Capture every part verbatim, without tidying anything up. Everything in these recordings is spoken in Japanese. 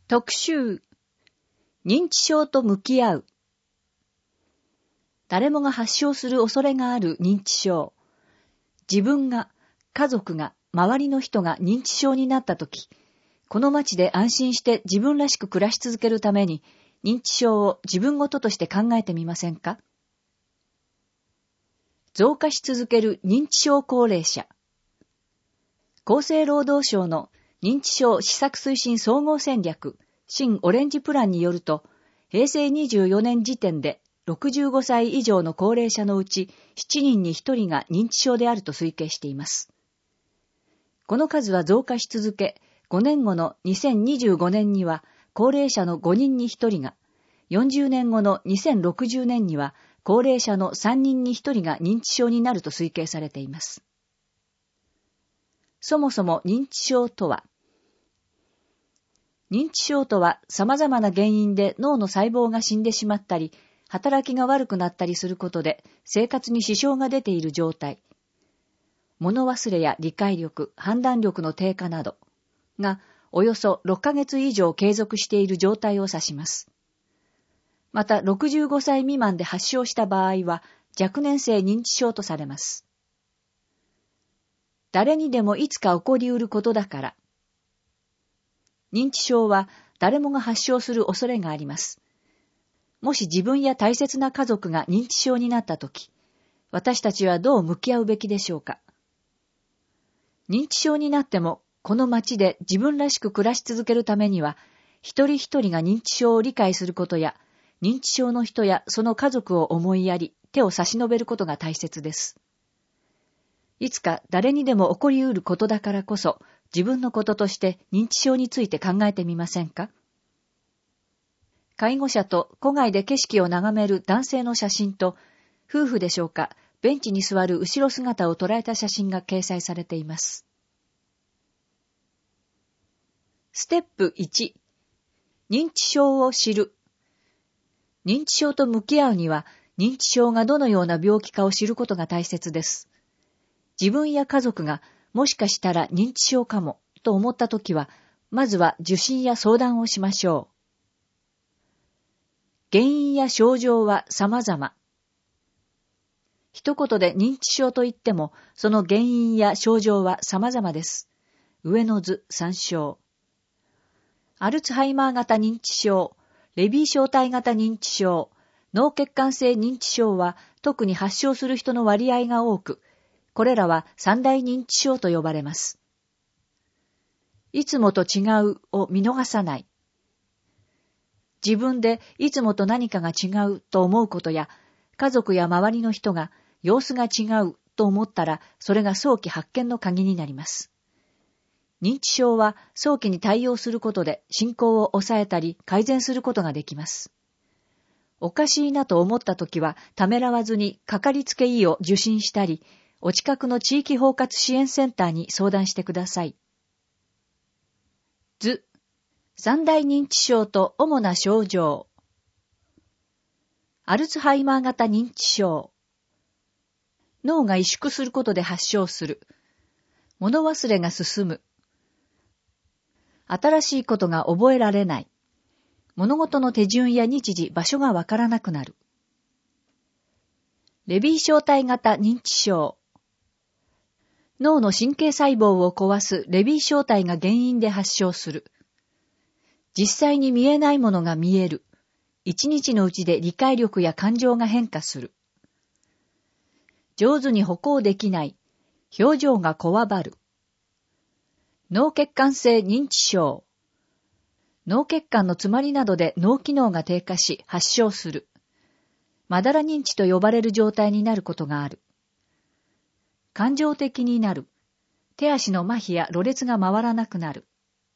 特集、認知症と向き合う。誰もが発症する恐れがある認知症。自分が、家族が、周りの人が認知症になったとき、この街で安心して自分らしく暮らし続けるために、認知症を自分ごととして考えてみませんか？増加し続ける認知症高齢者。厚生労働省の認知症施策推進総合戦略新オレンジプランによると、へいせいにじゅうよねん時点でろくじゅうごさい以上の高齢者のうちしちにんにひとりが認知症であると推計しています。この数は増加し続け、ごねんごのにせんにじゅうごねんには高齢者のごにんにひとりが、よんじゅうねんごのにせんろくじゅうねんには高齢者のさんにんにひとりが認知症になると推計されています。そもそも認知症とは、認知症とは様々な原因で脳の細胞が死んでしまったり、働きが悪くなったりすることで生活に支障が出ている状態。物忘れや理解力、判断力の低下などがおよそろっかげつ以上継続している状態を指します。またろくじゅうごさい未満で発症した場合は若年性認知症とされます。誰にでもいつか起こりうることだから。認知症は誰もが発症する恐れがあります。もし自分や大切な家族が認知症になったとき、私たちはどう向き合うべきでしょうか。認知症になっても、この街で自分らしく暮らし続けるためには、一人一人が認知症を理解することや、認知症の人やその家族を思いやり、手を差し伸べることが大切です。いつか誰にでも起こりうることだからこそ、自分のこととして認知症について考えてみませんか？介護者と戸外で景色を眺める男性の写真と、夫婦でしょうか、ベンチに座る後ろ姿を捉えた写真が掲載されています。ステップいち、認知症を知る。認知症と向き合うには、認知症がどのような病気かを知ることが大切です。自分や家族がもしかしたら認知症かもと思ったときは、まずは受診や相談をしましょう。原因や症状は様々。一言で認知症といっても、その原因や症状は様々です。上の図参照。アルツハイマー型認知症、レビー小体型認知症、脳血管性認知症は特に発症する人の割合が多く、これらは三大認知症と呼ばれます。いつもと違うを見逃さない。自分でいつもと何かが違うと思うことや、家族や周りの人が様子が違うと思ったら、それが早期発見の鍵になります。認知症は早期に対応することで進行を抑えたり改善することができます。おかしいなと思ったときは、ためらわずにかかりつけ医を受診したり、お近くの地域包括支援センターに相談してください。図、三大認知症と主な症状。アルツハイマー型認知症。脳が萎縮することで発症する。物忘れが進む。新しいことが覚えられない。物事の手順や日時、場所がわからなくなる。レビー小体型認知症。脳の神経細胞を壊すレビー小体が原因で発症する。実際に見えないものが見える。一日のうちで理解力や感情が変化する。上手に歩行できない。表情がこわばる。脳血管性認知症。脳血管の詰まりなどで脳機能が低下し発症する。まだら認知と呼ばれる状態になることがある。感情的になる。手足の麻痺やろれつが回らなくなる。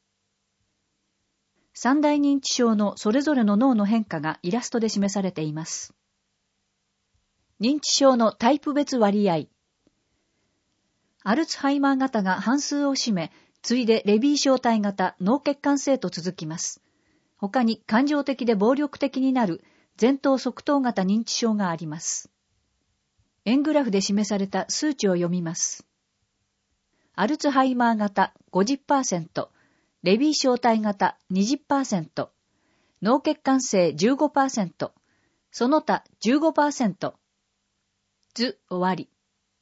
三大認知症のそれぞれの脳の変化がイラストで示されています。認知症のタイプ別割合。アルツハイマー型が半数を占め、次いでレビー小体型、脳血管性と続きます。他に感情的で暴力的になる前頭側頭型認知症があります。円グラフで示された数値を読みます。アルツハイマー型 ごじゅっパーセント、 レビー小体型 にじゅっパーセント、脳血管性 じゅうごパーセント、その他 じゅうごパーセント。図終わり。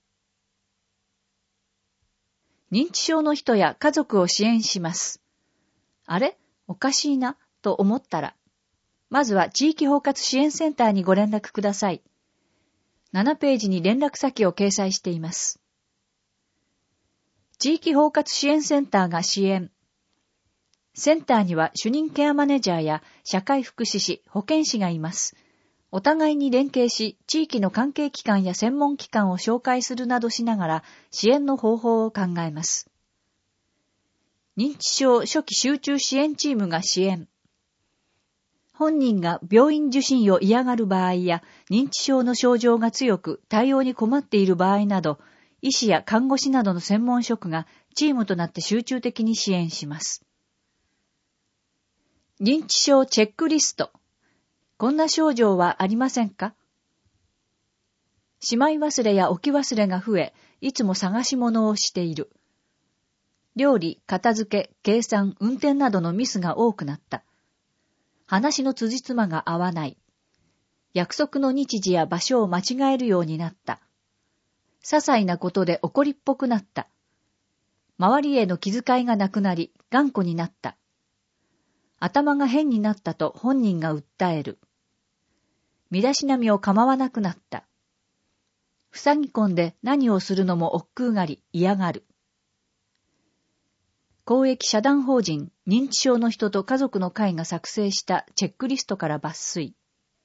認知症の人や家族を支援します。あれ?おかしいな、と思ったら、まずは地域包括支援センターにご連絡ください。ななページに連絡先を掲載しています。地域包括支援センターが支援。センターには主任ケアマネージャーや社会福祉士、保健師がいます。お互いに連携し、地域の関係機関や専門機関を紹介するなどしながら支援の方法を考えます。認知症初期集中支援チームが支援。本人が病院受診を嫌がる場合や認知症の症状が強く対応に困っている場合など、医師や看護師などの専門職がチームとなって集中的に支援します。認知症チェックリスト。こんな症状はありませんか?しまい忘れや置き忘れが増え、いつも探し物をしている。料理、片付け、計算、運転などのミスが多くなった。話の辻褄が合わない。約束の日時や場所を間違えるようになった。些細なことで怒りっぽくなった。周りへの気遣いがなくなり、頑固になった。頭が変になったと本人が訴える。身だしなみを構わなくなった。塞ぎ込んで何をするのも億劫がり、嫌がる。公益社団法人認知症の人と家族の会が作成したチェックリストから抜粋。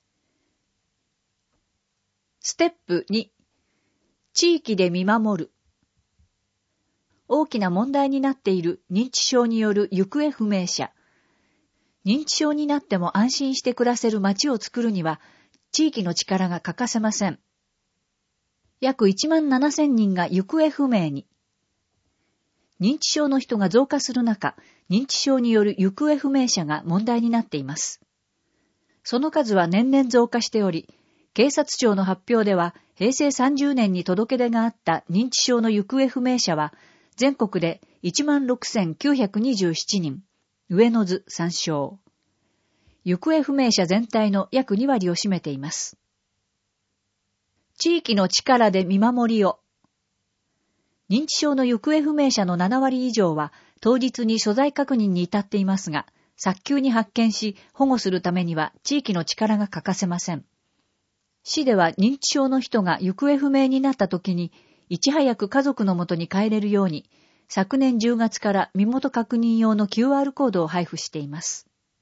ステップに、地域で見守る。大きな問題になっている認知症による行方不明者。認知症になっても安心して暮らせる街を作るには、地域の力が欠かせません。約いちまんななせんにんが行方不明に。認知症の人が増加する中、認知症による行方不明者が問題になっています。その数は年々増加しており、警察庁の発表では、へいせいさんじゅうねんに届け出があった認知症の行方不明者は、全国で いちまんろくせんきゅうひゃくにじゅうななにん、上の図参照。行方不明者全体の約にわりを占めています。地域の力で見守りを。認知症の行方不明者のななわり以上は当日に所在確認に至っていますが、早急に発見し保護するためには地域の力が欠かせません。市では認知症の人が行方不明になった時にいち早く家族のもとに帰れるように、昨年じゅうがつから身元確認用の キューアール コードを配布しています。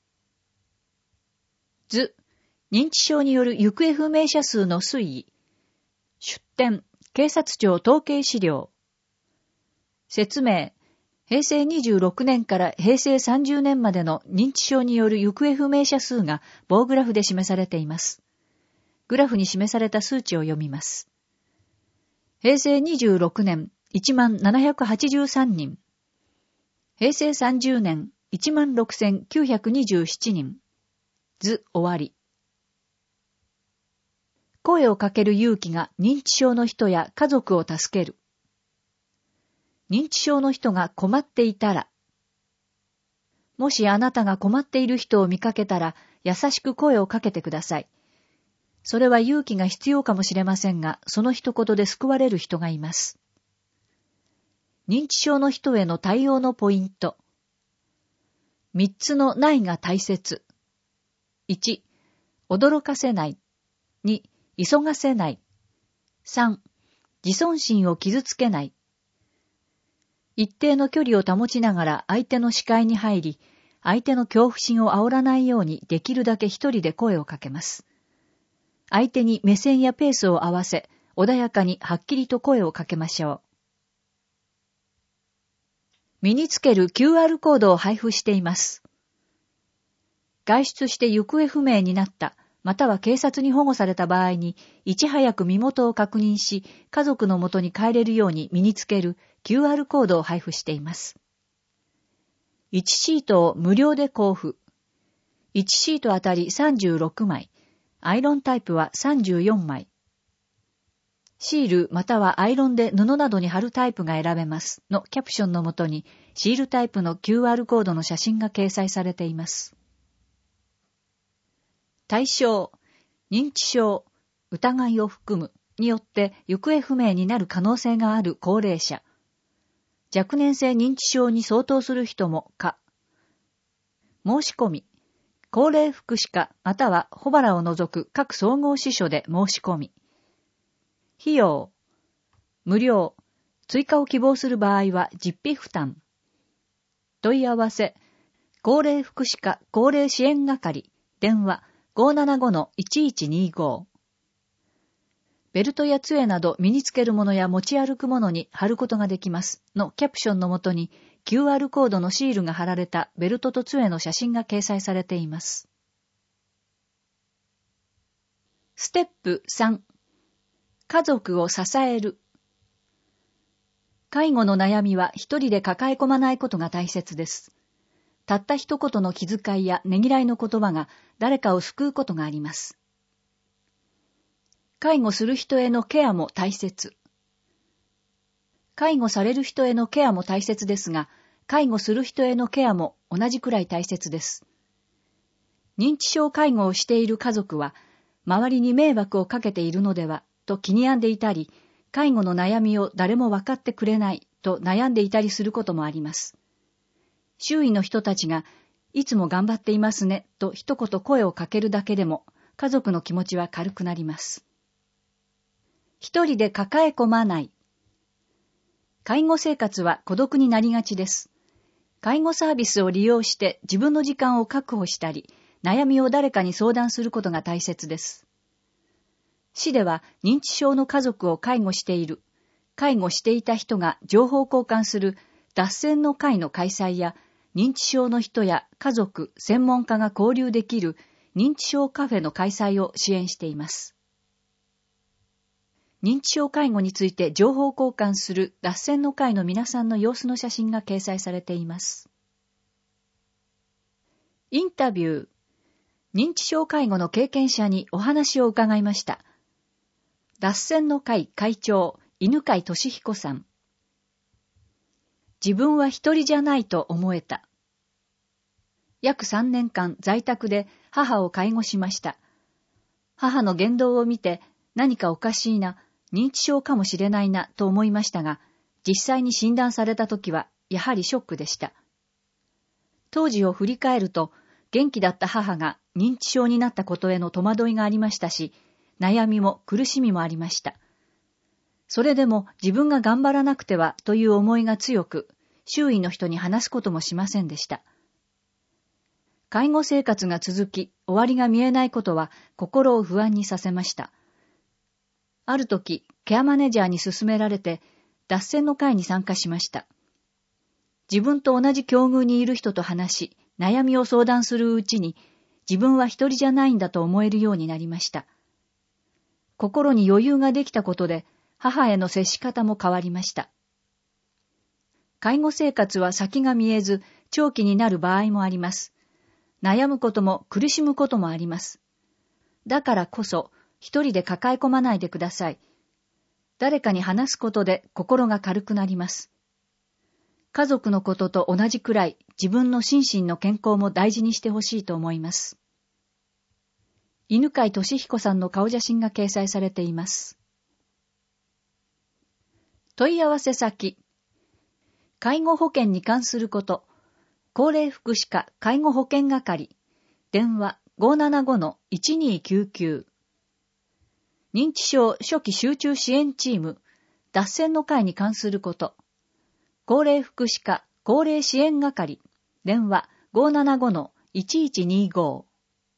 図、認知症による行方不明者数の推移。出典、警察庁統計資料。説明、へいせいにじゅうろくねんからへいせいさんじゅうねんまでの認知症による行方不明者数が棒グラフで示されています。グラフに示された数値を読みます。へいせいにじゅうろくねん、いちまんななひゃくはちじゅうさんにん。へいせいさんじゅうねん、いちまんろくせんきゅうひゃくにじゅうななにん。図終わり。声をかける勇気が認知症の人や家族を助ける。認知症の人が困っていたら。もしあなたが困っている人を見かけたら、優しく声をかけてください。それは勇気が必要かもしれませんが、その一言で救われる人がいます。認知症の人への対応のポイント。三つのないが大切。いち、驚かせない。に、急がせない。さん、自尊心を傷つけない。一定の距離を保ちながら相手の視界に入り、相手の恐怖心を煽らないようにできるだけ一人で声をかけます。相手に目線やペースを合わせ、穏やかにはっきりと声をかけましょう。身につける キューアール コードを配布しています。外出して行方不明になった、または警察に保護された場合に、いち早く身元を確認し、家族のもとに帰れるように身につける キューアール コードを配布しています。いちシートを無料で交付。いちシートあたりさんじゅうろくまい、アイロンタイプはさんじゅうよんまい。 シールまたはアイロンで布などに貼るタイプが選べますのキャプションのもとにシールタイプの キューアール コードの写真が掲載されています。対象、認知症、疑いを含むによって行方不明になる可能性がある高齢者。若年性認知症に相当する人も可。申し込み。高齢福祉課または保原を除く各総合支所で申し込み。費用。無料。追加を希望する場合は実費負担。問い合わせ。高齢福祉課高齢支援係。電話 ごーななごのいちいちにーご。ベルトや杖など身につけるものや持ち歩くものに貼ることができますのキャプションのもとに キューアール コードのシールが貼られたベルトと杖の写真が掲載されています。ステップさん。家族を支える。介護の悩みは一人で抱え込まないことが大切です。たった一言の気遣いやねぎらいの言葉が誰かを救うことがあります。介護する人へのケアも大切。介護される人へのケアも大切ですが、介護する人へのケアも同じくらい大切です。認知症介護をしている家族は、周りに迷惑をかけているのではと気に病んでいたり、介護の悩みを誰も分かってくれないと悩んでいたりすることもあります。周囲の人たちが、いつも頑張っていますねと一言声をかけるだけでも、家族の気持ちは軽くなります。一人で抱え込まない。介護生活は孤独になりがちです。介護サービスを利用して自分の時間を確保したり、悩みを誰かに相談することが大切です。市では認知症の家族を介護している、介護していた人が情報交換する脱線の会の開催や、認知症の人や家族、専門家が交流できる認知症カフェの開催を支援しています。認知症介護について情報交換する脱線の会の皆さんの様子の写真が掲載されています。インタビュー。認知症介護の経験者にお話を伺いました。脱線の会会長、犬飼俊彦さん。自分は一人じゃないと思えた。約さんねんかん在宅で母を介護しました。母の言動を見て何かおかしいな、認知症かもしれないなと思いましたが、実際に診断されたときはやはりショックでした。当時を振り返ると、元気だった母が認知症になったことへの戸惑いがありましたし、悩みも苦しみもありました。それでも自分が頑張らなくてはという思いが強く、周囲の人に話すこともしませんでした。介護生活が続き、終わりが見えないことは心を不安にさせました。ある時、ケアマネージャーに勧められて、脱線の会に参加しました。自分と同じ境遇にいる人と話し、悩みを相談するうちに、自分は一人じゃないんだと思えるようになりました。心に余裕ができたことで、母への接し方も変わりました。介護生活は先が見えず、長期になる場合もあります。悩むことも苦しむこともあります。だからこそ、一人で抱え込まないでください。誰かに話すことで心が軽くなります。家族のことと同じくらい自分の心身の健康も大事にしてほしいと思います。犬飼俊彦さんの顔写真が掲載されています。問い合わせ先。介護保険に関すること。高齢福祉課介護保険係。電話 ごーななごのいちにーきゅうきゅう。認知症初期集中支援チーム。脱線の会に関すること。高齢福祉課高齢支援係。電話 ごーななごのいちいちにーご。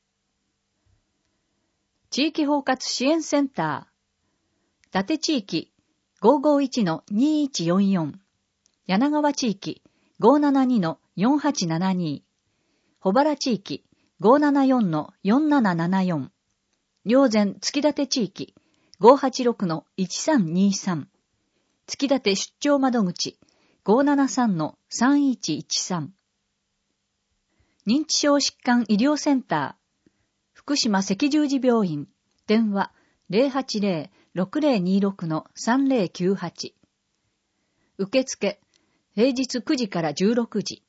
地域包括支援センター。伊達地域 ごーごーいちのにーいちよんよん。柳川地域 ごーななにのよんはちななに。保原地域 ごーななよんのよんななななよん。霊山月立地域 ごーはちろくのいちさんにさん。月立出張窓口 ごーななさんのさんいちいちさん。認知症疾患医療センター。福島赤十字病院。電話 ゼロはちゼロろくぜろにろくのさんぜろきゅうはち。受付、平日くじからじゅうろくじ。